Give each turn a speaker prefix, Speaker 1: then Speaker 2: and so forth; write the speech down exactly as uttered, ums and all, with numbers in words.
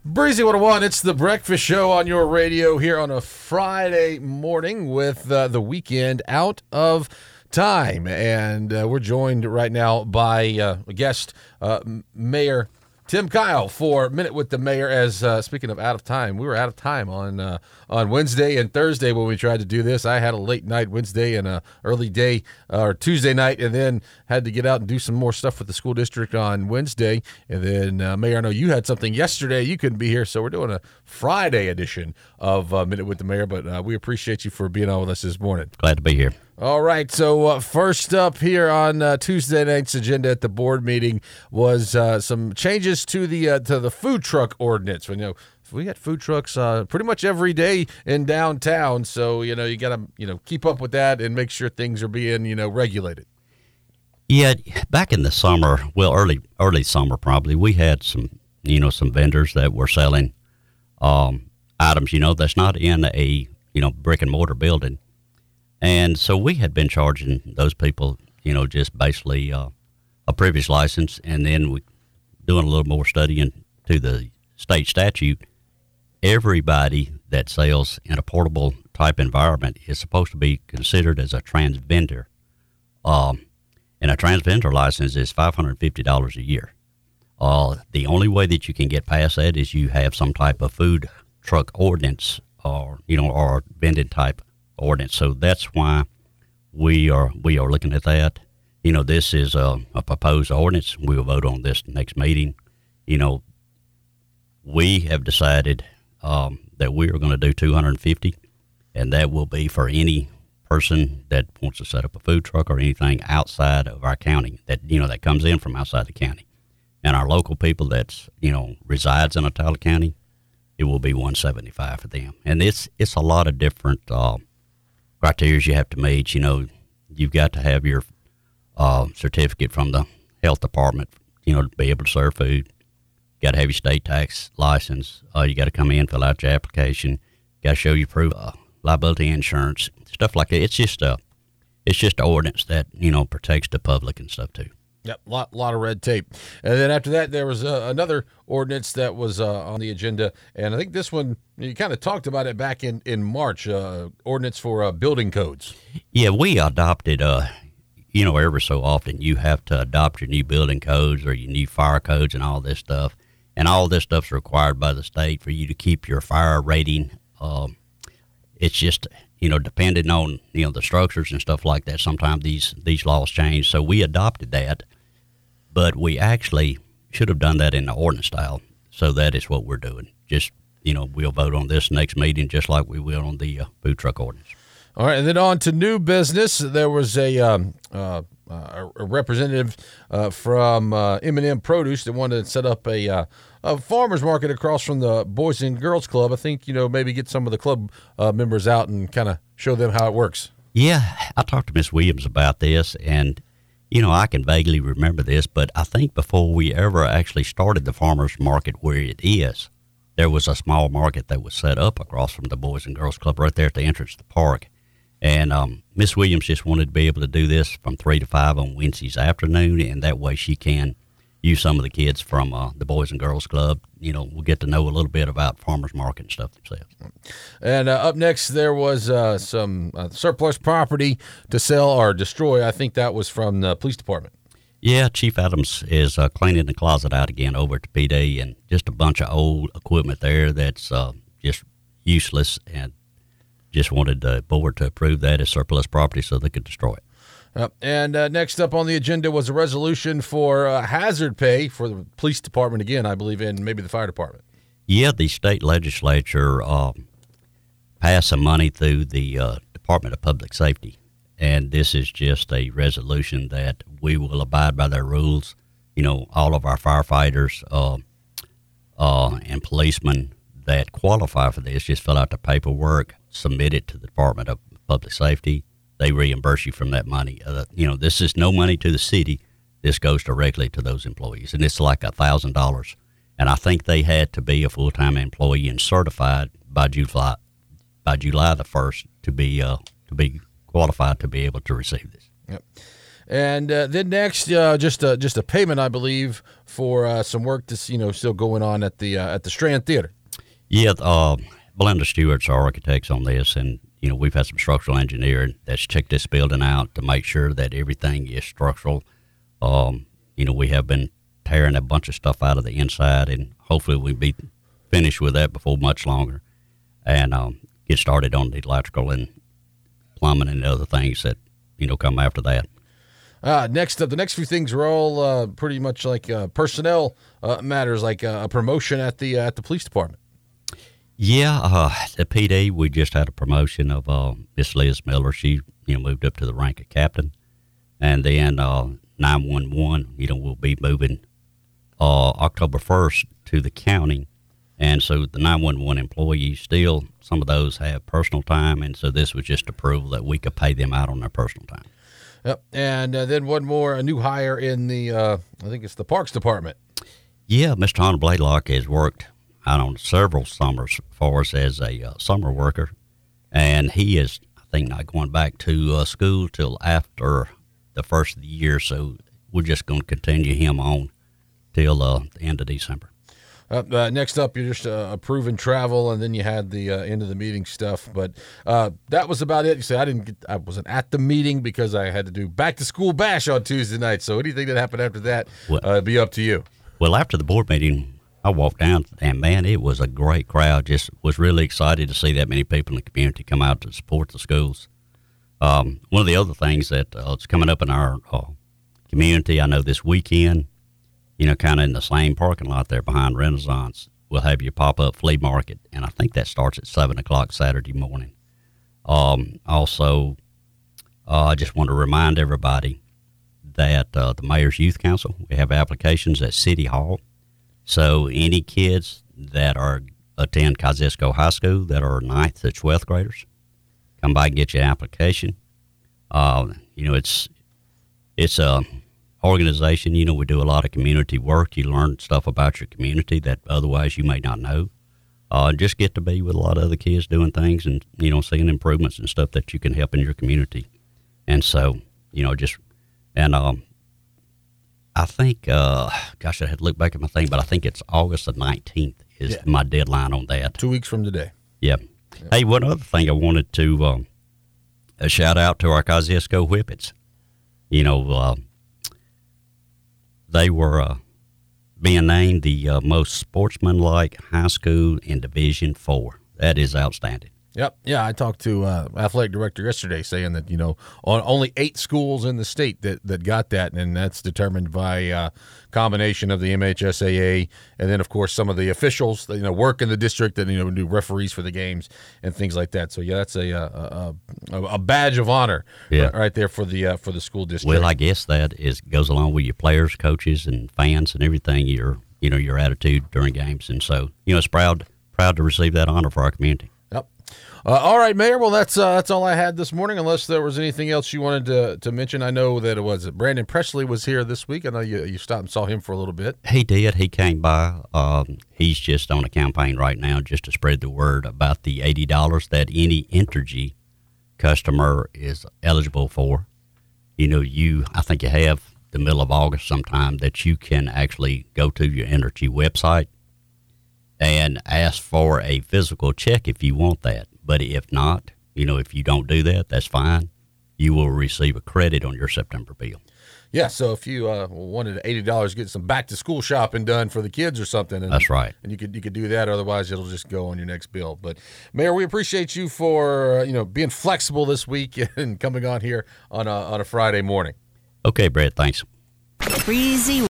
Speaker 1: Breezy one oh one, it's the breakfast show on your radio here on a Friday morning with uh, the weekend out of time. And uh, we're joined right now by uh, a guest, uh, Mayor Tim Kyle, for Minute with the Mayor. As uh, speaking of out of time, we were out of time on uh, on Wednesday and Thursday when we tried to do this. I had a late night Wednesday and a early day uh, or Tuesday night, and then had to get out and do some more stuff with the school district on Wednesday. And then uh, Mayor, I know you had something yesterday. You couldn't be here, so we're doing a Friday edition of uh, Minute with the Mayor. But uh, we appreciate you for being on with us this morning.
Speaker 2: Glad to be here.
Speaker 1: All right, so uh, first up here on uh, Tuesday night's agenda at the board meeting was uh, some changes to the uh, to the food truck ordinance. We know we got food trucks uh, pretty much every day in downtown, so you know you got to you know keep up with that and make sure things are being you know regulated.
Speaker 2: Yeah, back in the summer, well, early early summer probably, we had some you know some vendors that were selling um, items you know that's not in a you know brick and mortar building. And so we had been charging those people, you know, just basically uh, a previous license, and then we doing a little more study into the state statute. Everybody that sells in a portable type environment is supposed to be considered as a trans vendor. Um, and a trans vendor license is five hundred fifty dollars a year. Uh, the only way that you can get past that is you have some type of food truck ordinance or, you know, or vending type ordinance. So that's why we are we are looking at that. You know, this is a, a proposed ordinance. We will vote on this next meeting. You know, we have decided um, that we are going to do two hundred fifty, and that will be for any person that wants to set up a food truck or anything outside of our county that you know that comes in from outside the county. And our local people that's you know resides in Otala County, it will be one seventy-five for them. And it's it's a lot of different Uh, criteria you have to meet. You know, you've got to have your uh, certificate from the health department, you know, to be able to serve food. You got to have your state tax license. Uh, you got to come in, fill out your application. You got to show your proof of liability insurance, stuff like that. It's just a, it's just an ordinance that you know protects the public and stuff too.
Speaker 1: Yep, lot lot of red tape. And then after that, there was uh, another ordinance that was uh, on the agenda, and I think this one, you kind of talked about it back in, in March, uh, ordinance for uh, building codes.
Speaker 2: Yeah, we adopted, uh, you know, every so often you have to adopt your new building codes or your new fire codes and all this stuff. And all this stuff's required by the state for you to keep your fire rating. Um, it's just, you know, depending on, you know, the structures and stuff like that, sometimes these, these laws change. So we adopted that. But we actually should have done that in the ordinance style. So that is what we're doing. Just, you know, we'll vote on this next meeting just like we will on the uh, food truck ordinance.
Speaker 1: All right, and then on to new business. There was a, um, uh, uh, a representative uh, from uh, M and M Produce that wanted to set up a, uh, a farmer's market across from the Boys and Girls Club. I think, you know, maybe get some of the club uh, members out and kind of show them how it works.
Speaker 2: Yeah, I talked to Miz Williams about this, and you know, I can vaguely remember this, but I think before we ever actually started the farmers market where it is, there was a small market that was set up across from the Boys and Girls Club right there at the entrance to the park. And um, Miss Williams just wanted to be able to do this from three to five on Wednesdays afternoon, and that way she can use some of the kids from uh, the Boys and Girls Club. You know, we'll get to know a little bit about farmers market and stuff themselves.
Speaker 1: And uh, up next, there was uh, some uh, surplus property to sell or destroy. I think that was from the police department.
Speaker 2: Yeah, Chief Adams is uh, cleaning the closet out again over at the P D, and just a bunch of old equipment there that's uh, just useless, and just wanted the board to approve that as surplus property so they could destroy it.
Speaker 1: Uh, and uh, next up on the agenda was a resolution for uh, hazard pay for the police department again, I believe, and maybe the fire department.
Speaker 2: Yeah, the state legislature uh, passed some money through the uh, Department of Public Safety, and this is just a resolution that we will abide by their rules. You know, all of our firefighters uh, uh, and policemen that qualify for this just fill out the paperwork, submit it to the Department of Public Safety. They reimburse you from that money. Uh, you know, this is no money to the city. This goes directly to those employees, and it's like a thousand dollars. And I think they had to be a full-time employee and certified by July by July the first to be uh, to be qualified to be able to receive this.
Speaker 1: Yep. And uh, then next, uh, just a, just a payment, I believe, for uh, some work that's, you know, still going on at the uh, at the Strand Theater.
Speaker 2: Yeah, uh, Belinda Stewart's our architects on this, and you know we've had some structural engineering that's checked this building out to make sure that everything is structural. Um, you know, we have been tearing a bunch of stuff out of the inside, and hopefully we'll be finished with that before much longer, and um, get started on the electrical and plumbing and other things that you know come after that.
Speaker 1: Uh, next up, the next few things are all uh, pretty much like uh, personnel uh, matters, like uh, a promotion at the uh, at the police department.
Speaker 2: Yeah, uh, the P D, we just had a promotion of uh, Miss Liz Miller. She you know moved up to the rank of captain, and then uh, nine one one, you know, will be moving uh, October first to the county, and so the nine one one employees still, some of those have personal time, and so this was just approval that we could pay them out on their personal time.
Speaker 1: Yep, and uh, then one more, a new hire in the, uh, I think it's the Parks Department.
Speaker 2: Yeah, Mister Hunter Blaylock has worked out on several summers for us as a uh, summer worker, and he is, I think, not going back to uh, school till after the first of the year, so we're just going to continue him on till uh, the end of December.
Speaker 1: Uh, uh, next up, you're just uh, approving travel, and then you had the uh, end of the meeting stuff. But uh, that was about it. You say I didn't, get, I wasn't at the meeting because I had to do back to school bash on Tuesday night. So anything that happened after that, well, uh, be up to you.
Speaker 2: Well, after the board meeting, I walked down, and man, it was a great crowd. Just was really excited to see that many people in the community come out to support the schools. Um, one of the other things that uh, is coming up in our uh, community, I know this weekend, you know, kind of in the same parking lot there behind Renaissance, we'll have your pop-up flea market, and I think that starts at seven o'clock Saturday morning. Um, also, uh, I just want to remind everybody that uh, the Mayor's Youth Council, we have applications at City Hall. So any kids that are attend Kosciuszko High School that are ninth to twelfth graders, come by and get your application. Uh, you know, it's it's a organization. You know, we do a lot of community work. You learn stuff about your community that otherwise you may not know. Uh, just get to be with a lot of other kids doing things and, you know, seeing improvements and stuff that you can help in your community. And so, you know, just, and um, I think, uh, gosh, I had to look back at my thing, but I think it's August the nineteenth is yeah. my deadline on that.
Speaker 1: Two weeks from today.
Speaker 2: Yeah. yeah. Hey, one other thing I wanted to um, a shout out to our Kosciuszko Whippets. You know, uh, they were uh, being named the uh, most sportsmanlike high school in Division Four. That is outstanding.
Speaker 1: Yep. Yeah, I talked to uh, athletic director yesterday saying that, you know, on only eight schools in the state that, that got that, and that's determined by uh, combination of the M H S A A and then, of course, some of the officials that, you know, work in the district that, you know, do referees for the games and things like that. So, yeah, that's a a, a, a badge of honor yeah. right there for the uh, for the school district.
Speaker 2: Well, I guess that is goes along with your players, coaches, and fans and everything, your, you know, your attitude during games. And so, you know, it's proud, proud to receive that honor for our community.
Speaker 1: Yep. Uh, all right, Mayor. Well, that's uh, that's all I had this morning. Unless there was anything else you wanted to, to mention, I know that it was Brandon Presley was here this week. I know you you stopped and saw him for a little bit.
Speaker 2: He did. He came by. Um, he's just on a campaign right now, just to spread the word about the eighty dollars that any Entergy customer is eligible for. You know, you I think you have the middle of August sometime that you can actually go to your Entergy website and ask for a physical check if you want that. But if not, you know, if you don't do that, that's fine. You will receive a credit on your September bill.
Speaker 1: Yeah, so if you uh, wanted eighty dollars, get some back-to-school shopping done for the kids or something. And,
Speaker 2: that's right.
Speaker 1: And you could you could do that. Otherwise, it'll just go on your next bill. But, Mayor, we appreciate you for, uh, you know, being flexible this week and coming on here on a, on a Friday morning.
Speaker 2: Okay, Brett, thanks.
Speaker 3: Breezy